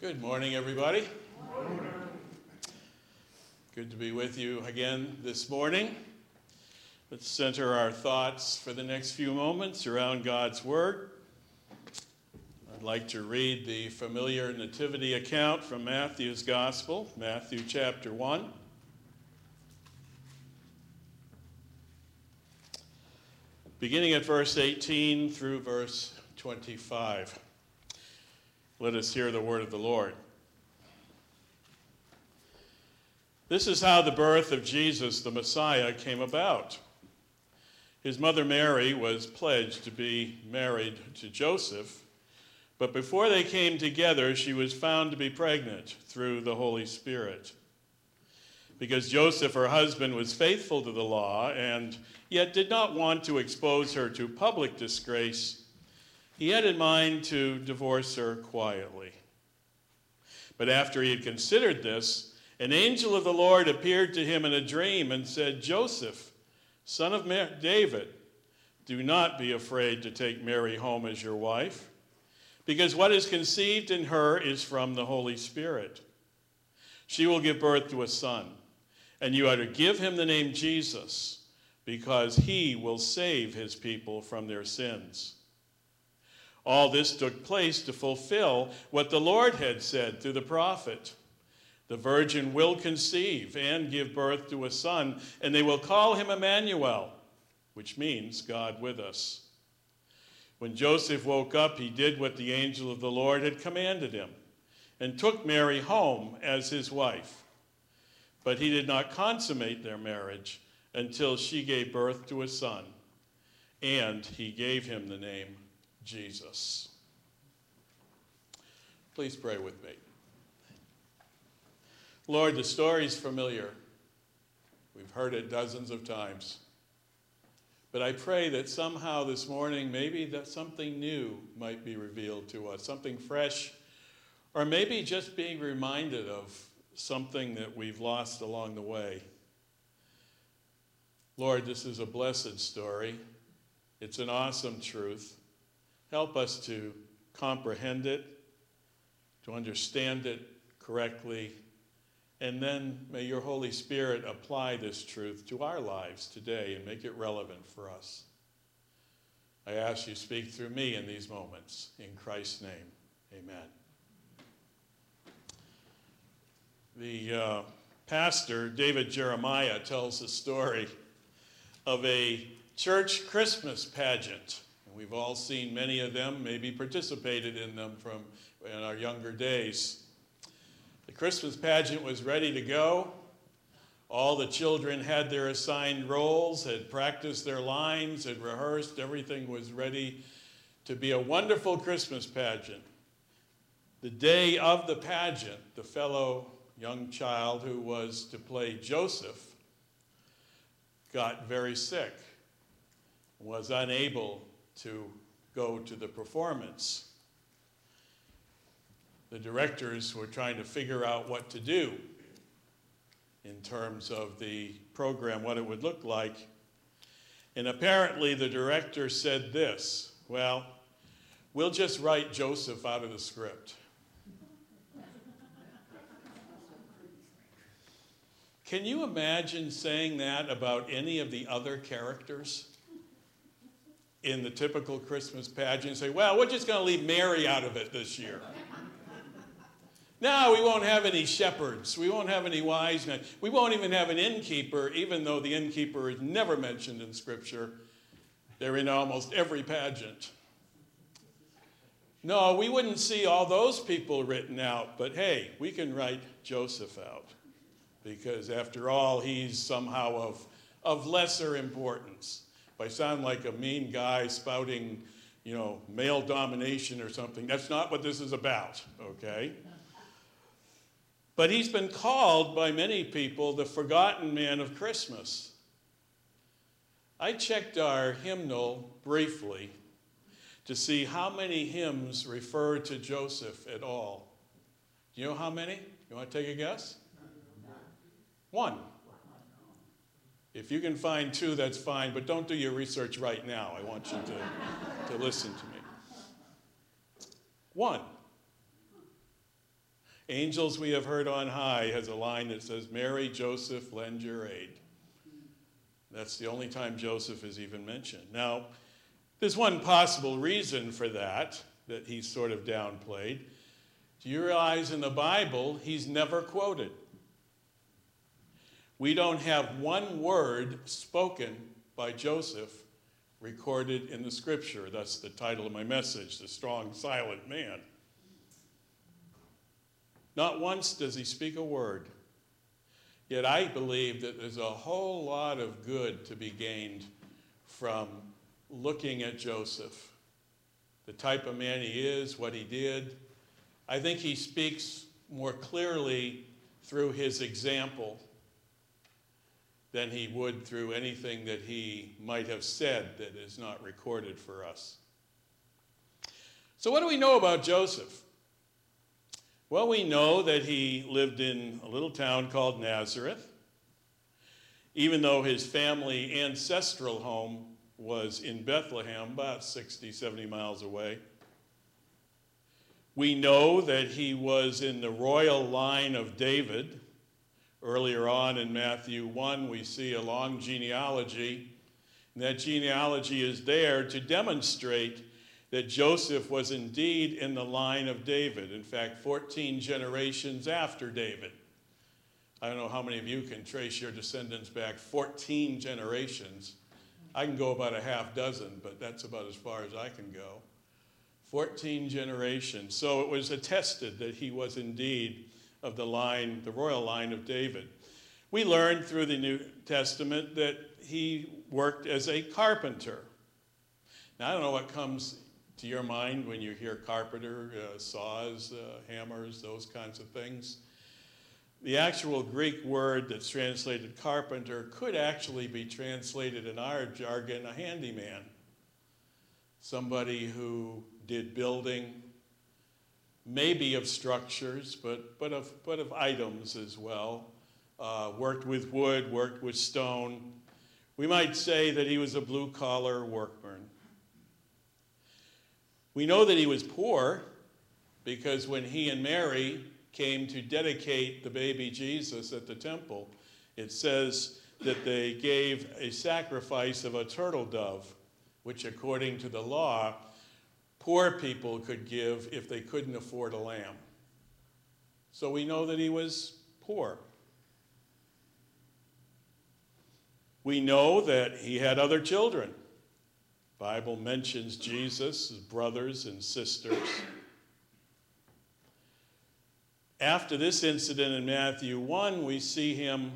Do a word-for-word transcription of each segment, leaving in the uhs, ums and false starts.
Good morning, everybody. Good to be with you again this morning. Let's center our thoughts for the next few moments around God's Word. I'd like to read the familiar nativity account from Matthew's Gospel, Matthew chapter one. Beginning at verse eighteen through verse twenty-five. Let us hear the word of the Lord. This is how the birth of Jesus, the Messiah, came about. His mother Mary was pledged to be married to Joseph, but before they came together, she was found to be pregnant through the Holy Spirit. Because Joseph, her husband, was faithful to the law and yet did not want to expose her to public disgrace, he had in mind to divorce her quietly. But after he had considered this, an angel of the Lord appeared to him in a dream and said, "Joseph, son of David, do not be afraid to take Mary home as your wife, because what is conceived in her is from the Holy Spirit. She will give birth to a son, and you are to give him the name Jesus, because he will save his people from their sins." All this took place to fulfill what the Lord had said through the prophet. The virgin will conceive and give birth to a son, and they will call him Emmanuel, which means God with us. When Joseph woke up, he did what the angel of the Lord had commanded him, and took Mary home as his wife. But he did not consummate their marriage until she gave birth to a son, and he gave him the name Jesus. Please pray with me. Lord, the story's familiar. We've heard it dozens of times. But I pray that somehow this morning, maybe that something new might be revealed to us, something fresh, or maybe just being reminded of something that we've lost along the way. Lord, this is a blessed story. It's an awesome truth. Help us to comprehend it, to understand it correctly, and then may your Holy Spirit apply this truth to our lives today and make it relevant for us. I ask you to speak through me in these moments. In Christ's name, amen. The uh, pastor, David Jeremiah, tells the story of a church Christmas pageant. We've all seen many of them, maybe participated in them from in our younger days. The Christmas pageant was ready to go. All the children had their assigned roles, had practiced their lines, had rehearsed. Everything was ready to be a wonderful Christmas pageant. The day of the pageant, the fellow young child who was to play Joseph got very sick, was unable to go to the performance. The directors were trying to figure out what to do in terms of the program, what it would look like. And apparently the director said this, "Well, we'll just write Joseph out of the script." Can you imagine saying that about any of the other characters in the typical Christmas pageant and say, "Well, we're just going to leave Mary out of it this year. No, we won't have any shepherds. We won't have any wise men. We won't even have an innkeeper," even though the innkeeper is never mentioned in Scripture. They're in almost every pageant. No, we wouldn't see all those people written out, but hey, we can write Joseph out because after all, he's somehow of, of lesser importance. If I sound like a mean guy spouting, you know, male domination or something, that's not what this is about, okay? But he's been called by many people the forgotten man of Christmas. I checked our hymnal briefly to see how many hymns refer to Joseph at all. Do you know how many? You want to take a guess? One. If you can find two, that's fine, but don't do your research right now. I want you to, to listen to me. One. Angels we have heard on high has a line that says, Mary, Joseph, lend your aid. That's the only time Joseph is even mentioned. Now, there's one possible reason for that, that he's sort of downplayed. Do you realize in the Bible, he's never quoted? We don't have one word spoken by Joseph recorded in the scripture. That's the title of my message, The Strong Silent Man. Not once does he speak a word. Yet I believe that there's a whole lot of good to be gained from looking at Joseph. The type of man he is, what he did. I think he speaks more clearly through his example than he would through anything that he might have said that is not recorded for us. So what do we know about Joseph? Well, we know that he lived in a little town called Nazareth, even though his family ancestral home was in Bethlehem, about sixty, seventy miles away. We know that he was in the royal line of David. Earlier on in Matthew one, we see a long genealogy, and that genealogy is there to demonstrate that Joseph was indeed in the line of David. In fact, fourteen generations after David. I don't know how many of you can trace your descendants back fourteen generations. I can go about a half dozen, but that's about as far as I can go. fourteen generations. So it was attested that he was indeed of the line, the royal line of David. We learned through the New Testament that he worked as a carpenter. Now, I don't know what comes to your mind when you hear carpenter, uh, saws, uh, hammers, those kinds of things. The actual Greek word that's translated carpenter could actually be translated in our jargon, a handyman. Somebody who did building, maybe of structures, but, but, of, but of items as well. Uh, worked with wood, worked with stone. We might say that he was a blue-collar workman. We know that he was poor because when he and Mary came to dedicate the baby Jesus at the temple, it says that they gave a sacrifice of a turtle dove, which according to the law, poor people could give if they couldn't afford a lamb. So we know that he was poor. We know that he had other children. The Bible mentions Jesus, his brothers and sisters. After this incident in Matthew one, we see him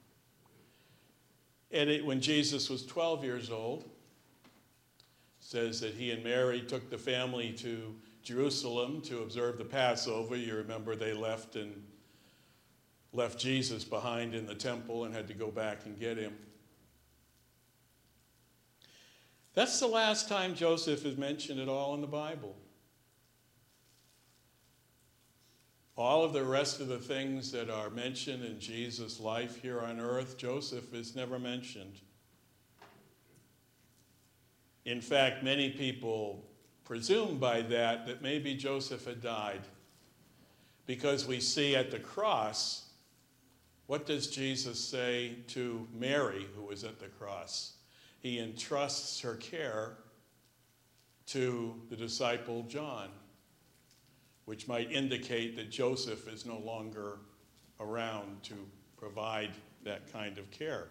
at it when Jesus was twelve years old. Says that he and Mary took the family to Jerusalem to observe the Passover. You remember they left and left Jesus behind in the temple and had to go back and get him. That's the last time Joseph is mentioned at all in the Bible. All of the rest of the things that are mentioned in Jesus' life here on earth, Joseph is never mentioned. In fact, many people presume by that that maybe Joseph had died, because we see at the cross, what does Jesus say to Mary, who was at the cross? He entrusts her care to the disciple John, which might indicate that Joseph is no longer around to provide that kind of care.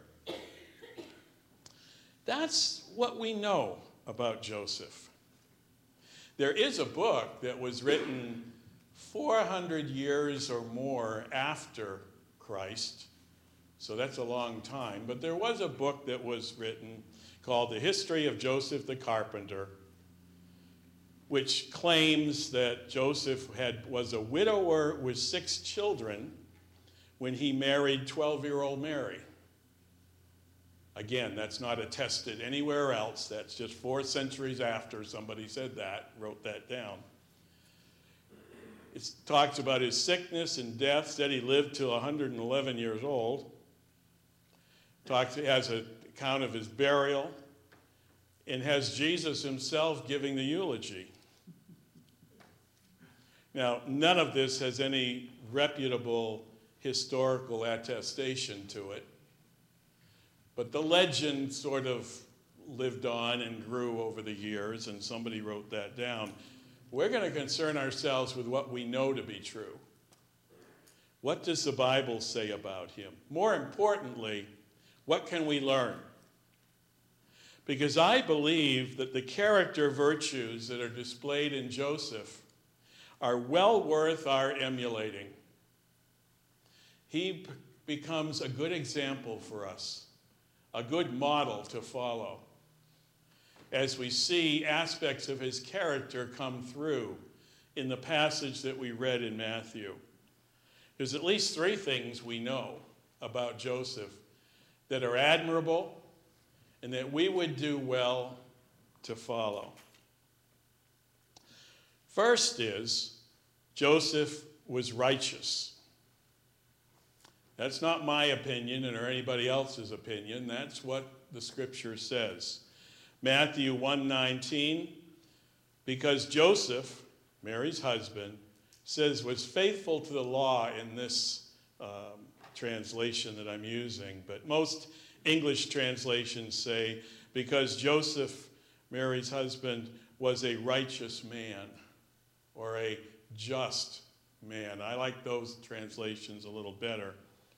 That's what we know about Joseph. There is a book that was written four hundred years or more after Christ, so that's a long time, but there was a book that was written called The History of Joseph the Carpenter, which claims that Joseph had, was a widower with six children when he married twelve-year-old Mary. Again, that's not attested anywhere else. That's just four centuries after somebody said that, wrote that down. It talks about his sickness and death, said he lived till one hundred eleven years old. Talks, has an account of his burial, and has Jesus himself giving the eulogy. Now, none of this has any reputable historical attestation to it. But the legend sort of lived on and grew over the years, and somebody wrote that down. We're going to concern ourselves with what we know to be true. What does the Bible say about him? More importantly, what can we learn? Because I believe that the character virtues that are displayed in Joseph are well worth our emulating. He p- becomes a good example for us, a good model to follow, as we see aspects of his character come through in the passage that we read in Matthew. There's at least three things we know about Joseph that are admirable and that we would do well to follow. First is, Joseph was righteous. That's not my opinion or anybody else's opinion. That's what the scripture says. Matthew one nineteen, because Joseph, Mary's husband, says was faithful to the law in this um, translation that I'm using, but most English translations say, because Joseph, Mary's husband, was a righteous man or a just man. I like those translations a little better.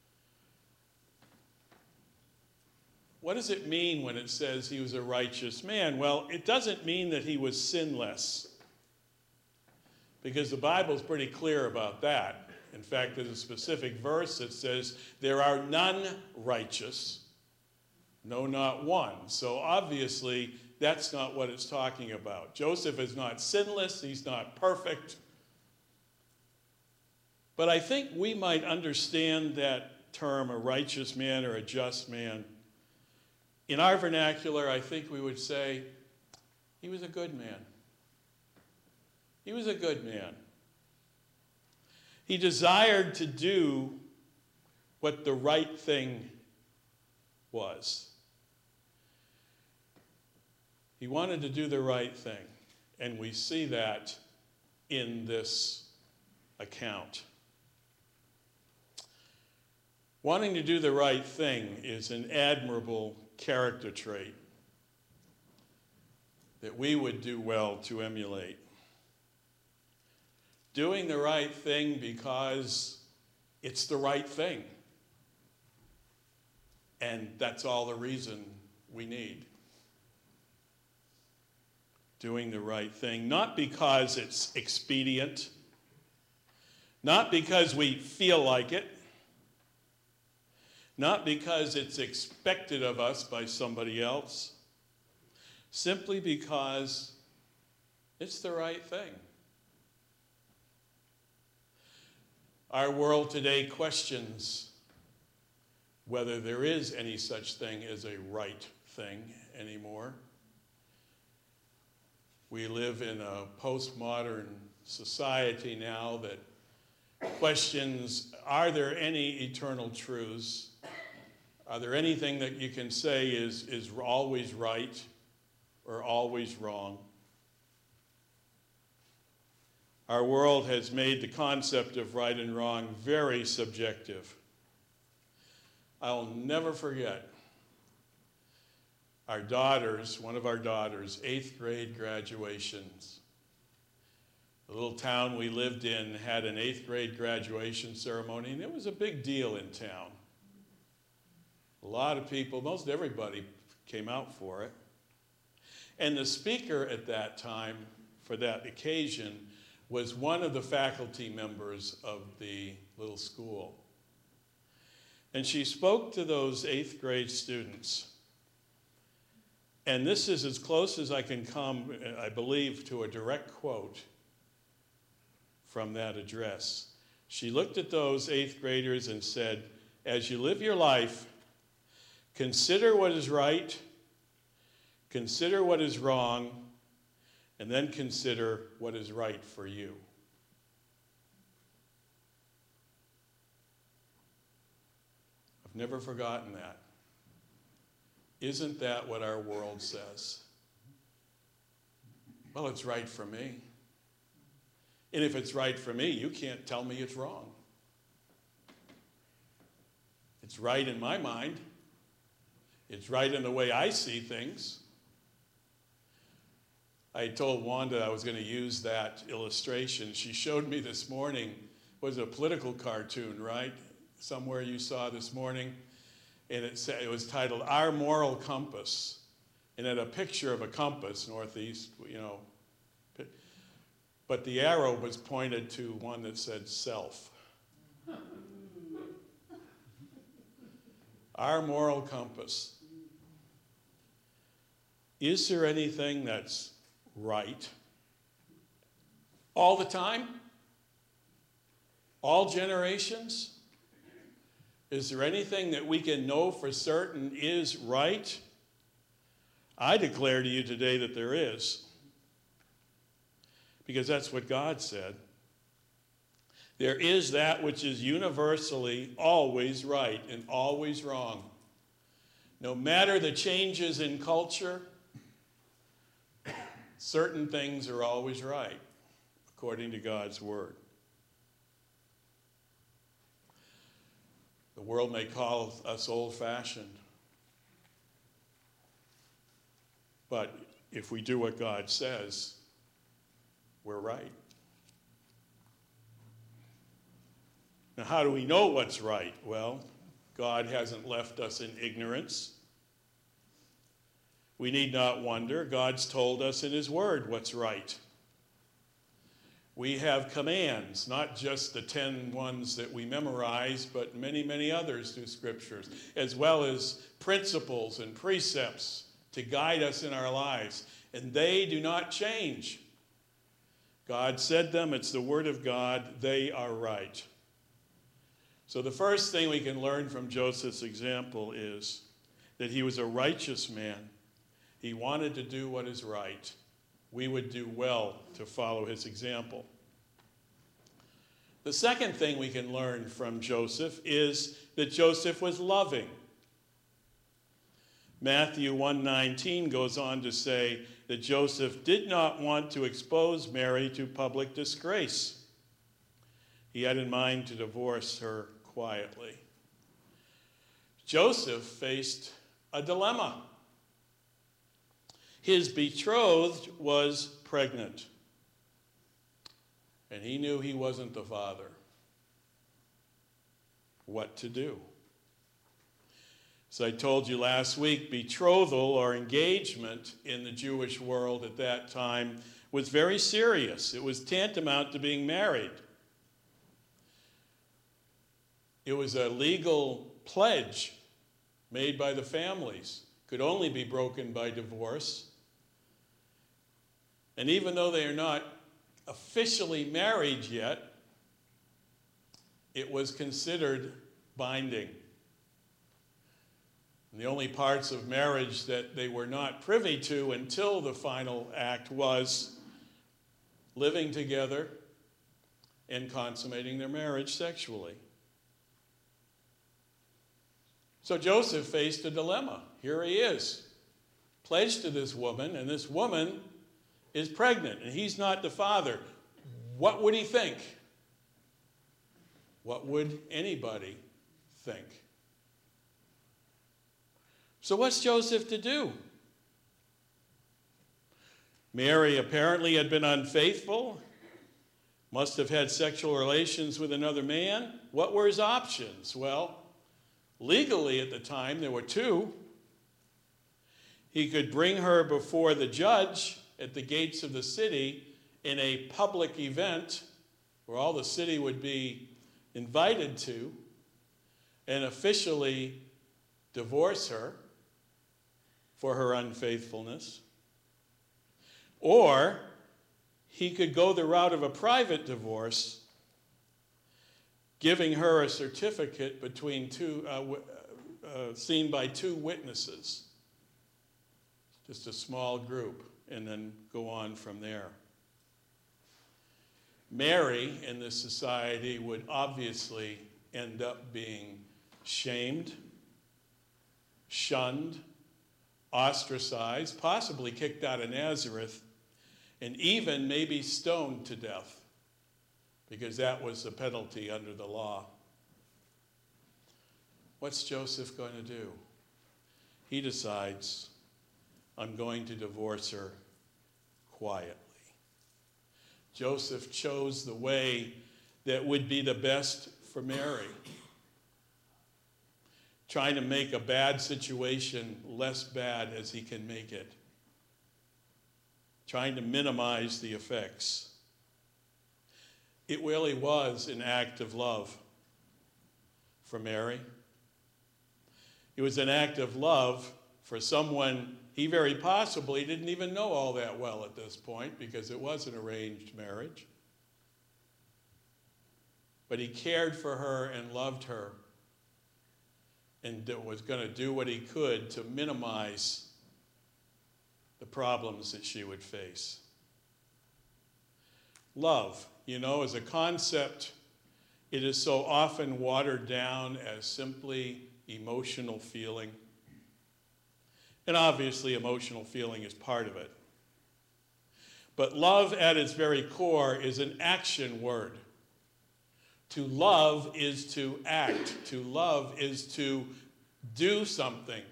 What does it mean when it says he was a righteous man? Well, it doesn't mean that he was sinless, because the Bible's pretty clear about that. In fact, there's a specific verse that says, there are none righteous, no, not one. So obviously, that's not what it's talking about. Joseph is not sinless, he's not perfect. But I think we might understand that term, a righteous man or a just man. In our vernacular, I think we would say, he was a good man. He was a good man. He desired to do what the right thing was. He wanted to do the right thing, and we see that in this account. Wanting to do the right thing is an admirable character trait that we would do well to emulate. Doing the right thing because it's the right thing. And that's all the reason we need. Doing the right thing, not because it's expedient, not because we feel like it, not because it's expected of us by somebody else, simply because it's the right thing. Our world today questions whether there is any such thing as a right thing anymore. We live in a postmodern society now that questions, are there any eternal truths? Are there anything that you can say is, is always right or always wrong? Our world has made the concept of right and wrong very subjective. I'll never forget our daughters, one of our daughters' eighth grade graduations. The little town we lived in had an eighth grade graduation ceremony, and it was a big deal in town. A lot of people, most everybody came out for it. And the speaker at that time, for that occasion, was one of the faculty members of the little school. And she spoke to those eighth grade students. And this is as close as I can come, I believe, to a direct quote from that address. She looked at those eighth graders and said, as you live your life, consider what is right, consider what is wrong, and then consider what is right for you. I've never forgotten that. Isn't that what our world says? Well, it's right for me. And if it's right for me, you can't tell me it's wrong. It's right in my mind. It's right in the way I see things. I told Wanda I was going to use that illustration. She showed me this morning, it was a political cartoon, right? Somewhere you saw this morning. And it, said, it was titled, Our Moral Compass. And it had a picture of a compass, northeast, you know. But the arrow was pointed to one that said self. Our moral compass. Is there anything that's right all the time? All generations? Is there anything that we can know for certain is right? I declare to you today that there is, because that's what God said. There is that which is universally always right and always wrong. No matter the changes in culture, certain things are always right, according to God's word. The world may call us old-fashioned, but if we do what God says, we're right. Now, how do we know what's right? Well, God hasn't left us in ignorance. We need not wonder. God's told us in his word what's right. We have commands, not just the ten ones that we memorize, but many, many others through scriptures, as well as principles and precepts to guide us in our lives. And they do not change. God said them, it's the word of God, they are right. So the first thing we can learn from Joseph's example is that he was a righteous man. He wanted to do what is right. We would do well to follow his example. The second thing we can learn from Joseph is that Joseph was loving. Matthew one nineteen goes on to say that Joseph did not want to expose Mary to public disgrace. He had in mind to divorce her quietly. Joseph faced a dilemma. His betrothed was pregnant, and he knew he wasn't the father. What to do? As I told you last week, betrothal or engagement in the Jewish world at that time was very serious. It was tantamount to being married. It was a legal pledge made by the families. Could only be broken by divorce. And even though they are not officially married yet, it was considered binding. And the only parts of marriage that they were not privy to until the final act was living together and consummating their marriage sexually. So Joseph faced a dilemma. Here he is, pledged to this woman, and this woman is pregnant, and he's not the father. What would he think? What would anybody think? So what's Joseph to do? Mary apparently had been unfaithful, must have had sexual relations with another man. What were his options? Well, legally at the time, there were two. He could bring her before the judge at the gates of the city in a public event where all the city would be invited to and officially divorce her for her unfaithfulness. Or he could go the route of a private divorce, giving her a certificate between two, uh, uh, seen by two witnesses, just a small group, and then go on from there. Mary in this society would obviously end up being shamed, shunned, ostracized, possibly kicked out of Nazareth, and even maybe stoned to death, because that was the penalty under the law. What's Joseph going to do? He decides, I'm going to divorce her quietly. Joseph chose the way that would be the best for Mary, trying to make a bad situation less bad as he can make it, trying to minimize the effects. It really was an act of love for Mary. It was an act of love for someone he very possibly didn't even know all that well at this point, because it was an arranged marriage. But he cared for her and loved her, and was going to do what he could to minimize the problems that she would face. Love, you know, as a concept, it is so often watered down as simply emotional feeling. And obviously, emotional feeling is part of it. But love at its very core is an action word. To love is to act. To love is to do something.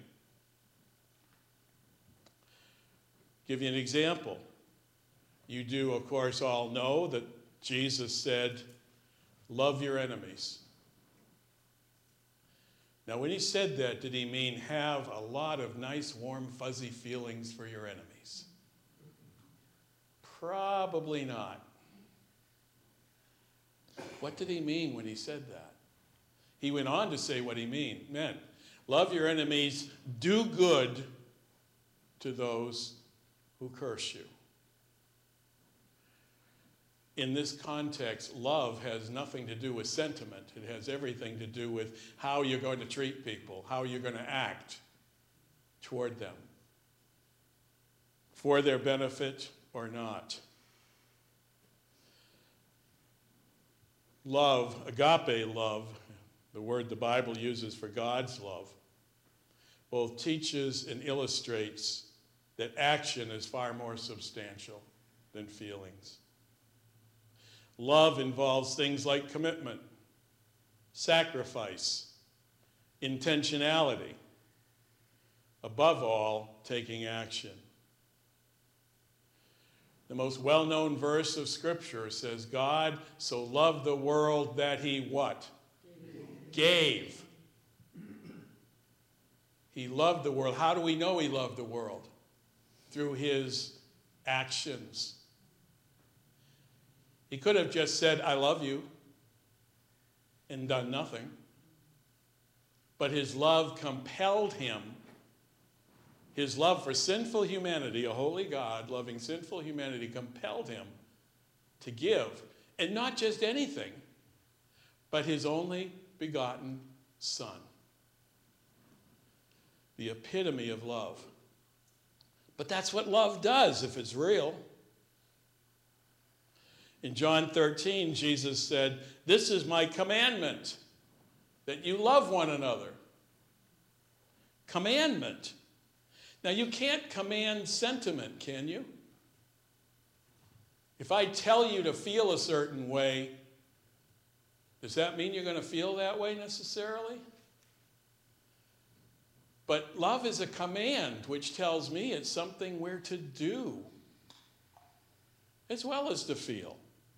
Give you an example. You do, of course, all know that Jesus said, love your enemies. Now, when he said that, did he mean have a lot of nice, warm, fuzzy feelings for your enemies? Probably not. What did he mean when he said that? He went on to say what he mean, meant. Love your enemies, do good to those who curse you. In this context, love has nothing to do with sentiment. It has everything to do with how you're going to treat people, how you're going to act toward them, for their benefit or not. Love, agape love, the word the Bible uses for God's love, both teaches and illustrates that action is far more substantial than feelings. Love involves things like commitment, sacrifice, intentionality, above all, taking action. The most well-known verse of Scripture says, God so loved the world that he what? Gave. He loved the world. How do we know he loved the world? Through his actions. He could have just said, I love you, and done nothing. But his love compelled him. His love for sinful humanity, a holy God loving sinful humanity, compelled him to give. And not just anything, but his only begotten Son. The epitome of love. But that's what love does if it's real. In John thirteen, Jesus said, this is my commandment, that you love one another. Commandment. Now, you can't command sentiment, can you? If I tell you to feel a certain way, does that mean you're going to feel that way necessarily? But love is a command, which tells me it's something we're to do, as well as to feel.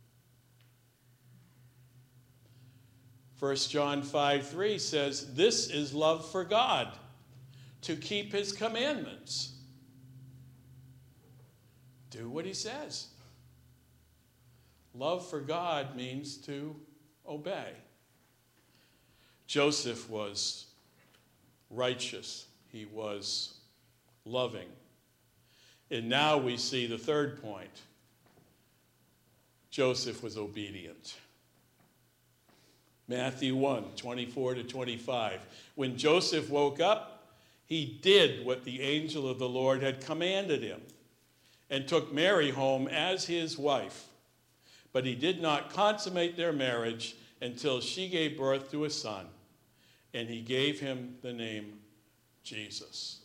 First John five three says, this is love for God, to keep his commandments. Do what he says. Love for God means to obey. Joseph was righteous. He was loving. And now we see the third point. Joseph was obedient. Matthew one, twenty-four to twenty-five. When Joseph woke up, he did what the angel of the Lord had commanded him and took Mary home as his wife. But he did not consummate their marriage until she gave birth to a son, and he gave him the name Jesus.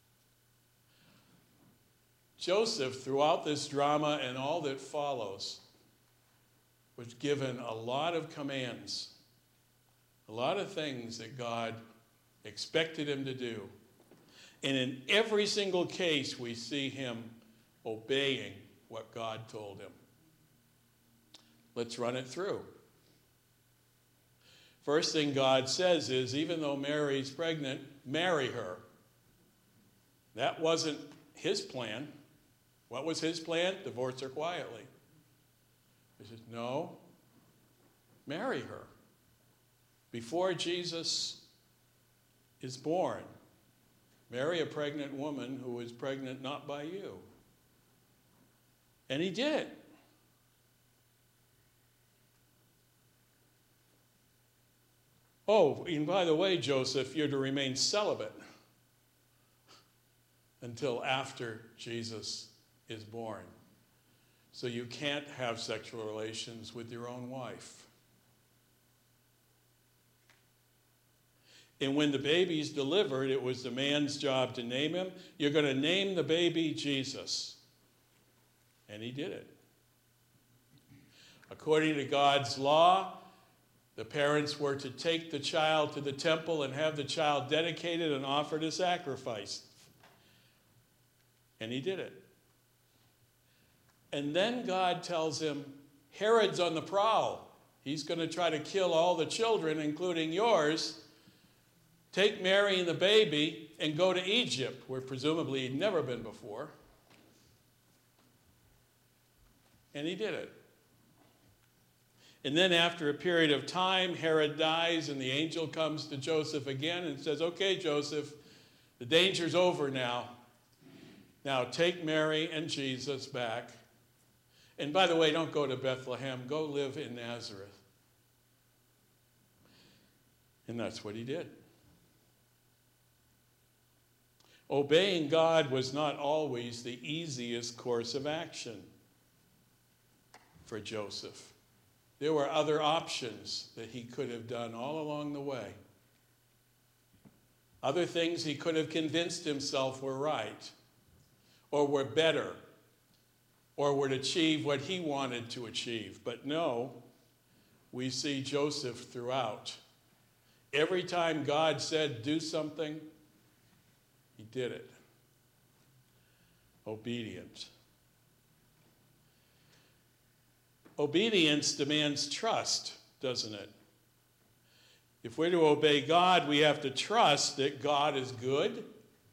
Joseph, throughout this drama and all that follows, was given a lot of commands, a lot of things that God expected him to do. And in every single case, we see him obeying what God told him. Let's run it through. First thing God says is, even though Mary's pregnant, marry her. That wasn't his plan. What was his plan? Divorce her quietly. He says, no, marry her. Before Jesus is born, marry a pregnant woman who is pregnant not by you. And he did. Oh, and by the way, Joseph, you're to remain celibate until after Jesus is born. So you can't have sexual relations with your own wife. And when the baby's delivered, it was the man's job to name him. You're going to name the baby Jesus. And he did it. According to God's law, the parents were to take the child to the temple and have the child dedicated and offered a sacrifice. And he did it. And then God tells him, Herod's on the prowl. He's going to try to kill all the children, including yours. Take Mary and the baby and go to Egypt, where presumably he'd never been before. And he did it. And then after a period of time, Herod dies, and the angel comes to Joseph again and says, okay, Joseph, the danger's over now. Now take Mary and Jesus back. And by the way, don't go to Bethlehem. Go live in Nazareth. And that's what he did. Obeying God was not always the easiest course of action for Joseph. There were other options that he could have done all along the way. Other things he could have convinced himself were right, or were better, or would achieve what he wanted to achieve. But no, we see Joseph throughout. Every time God said, do something, he did it. Obedient. Obedience demands trust, doesn't it? If we're to obey God, we have to trust that God is good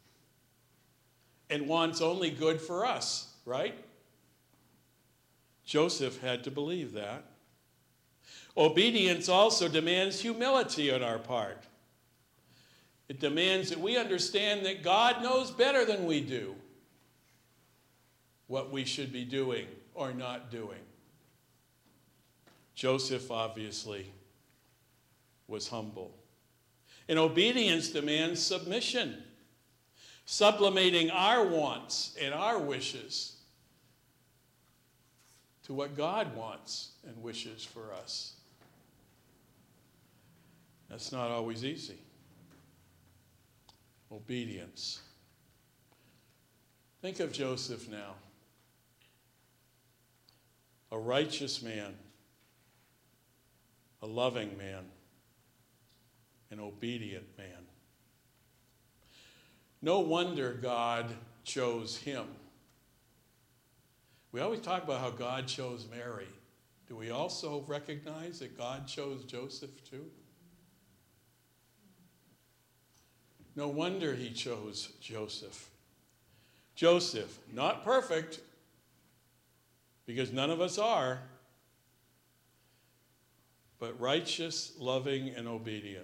and wants only good for us, right? Joseph had to believe that. Obedience also demands humility on our part. It demands that we understand that God knows better than we do what we should be doing or not doing. Joseph obviously was humble. And obedience demands submission, sublimating our wants and our wishes to what God wants and wishes for us. That's not always easy. Obedience. Think of Joseph now. A righteous man, a loving man, an obedient man. No wonder God chose him. We always talk about how God chose Mary. Do we also recognize that God chose Joseph too? No wonder he chose Joseph. Joseph, not perfect, because none of us are, but righteous, loving, and obedient.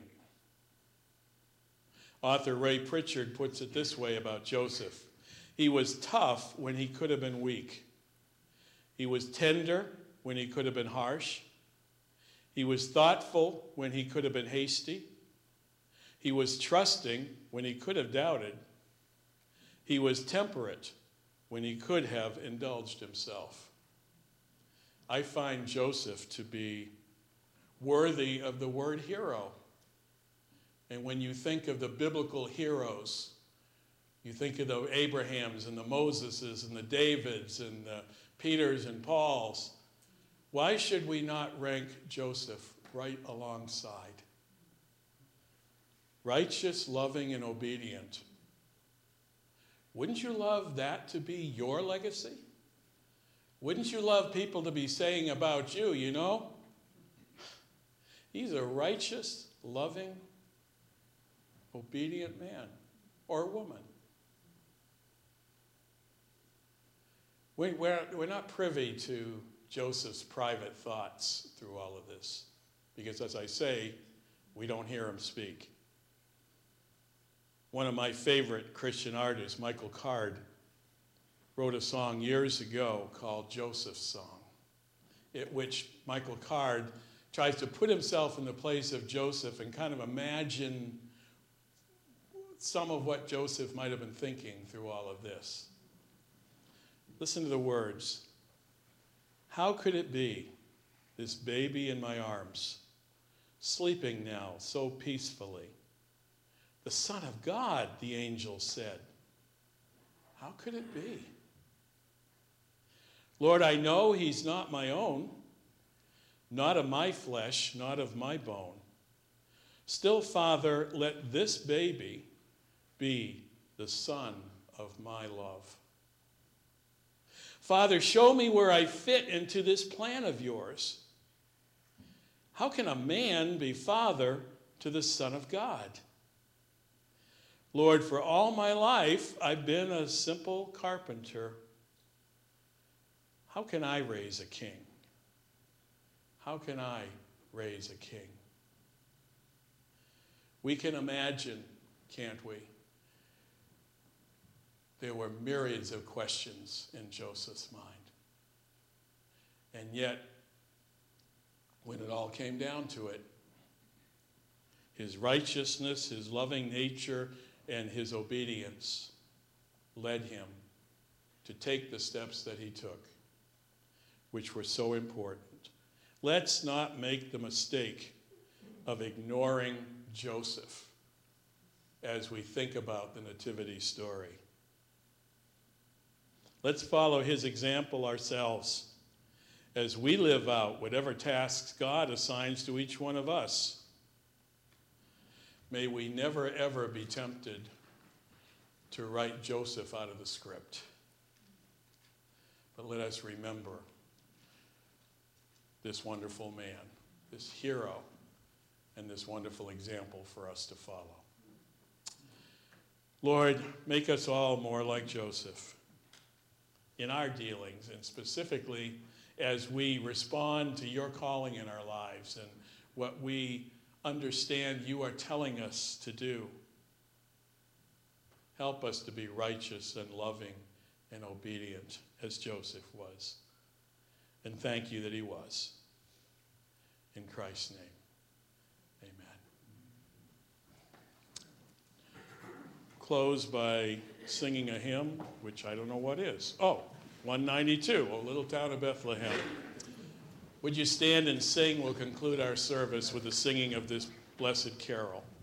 Author Ray Pritchard puts it this way about Joseph. He was tough when he could have been weak. He was tender when he could have been harsh. He was thoughtful when he could have been hasty. He was trusting when he could have doubted. He was temperate when he could have indulged himself. I find Joseph to be worthy of the word hero. And when you think of the biblical heroes, you think of the Abrahams and the Moseses and the Davids and the Peters and Pauls. Why should we not rank Joseph right alongside? Righteous, loving, and obedient. Wouldn't you love that to be your legacy? Wouldn't you love people to be saying about you, you know, he's a righteous, loving, obedient man or woman? We, we're, we're not privy to Joseph's private thoughts through all of this, because as I say, we don't hear him speak. One of my favorite Christian artists, Michael Card, wrote a song years ago called Joseph's Song, in which Michael Card tries to put himself in the place of Joseph and kind of imagine some of what Joseph might have been thinking through all of this. Listen to the words. How could it be, this baby in my arms, sleeping now so peacefully? The Son of God, the angel said. How could it be? Lord, I know he's not my own, not of my flesh, not of my bone. Still, Father, let this baby be the son of my love. Father, show me where I fit into this plan of yours. How can a man be father to the Son of God? Lord, for all my life, I've been a simple carpenter. How can I raise a king? How can I raise a king? We can imagine, can't we? There were myriads of questions in Joseph's mind. And yet, when it all came down to it, his righteousness, his loving nature, and his obedience led him to take the steps that he took, which were so important. Let's not make the mistake of ignoring Joseph as we think about the nativity story. Let's follow his example ourselves as we live out whatever tasks God assigns to each one of us. May we never, ever be tempted to write Joseph out of the script. But let us remember this wonderful man, this hero, and this wonderful example for us to follow. Lord, make us all more like Joseph in our dealings, and specifically as we respond to your calling in our lives and what we understand you are telling us to do. Help us to be righteous and loving and obedient as Joseph was. And thank you that he was. In Christ's name, amen. Close by singing a hymn, which I don't know what is. Oh, one ninety-two, O Little Town of Bethlehem. Would you stand and sing? We'll conclude our service with the singing of this blessed carol.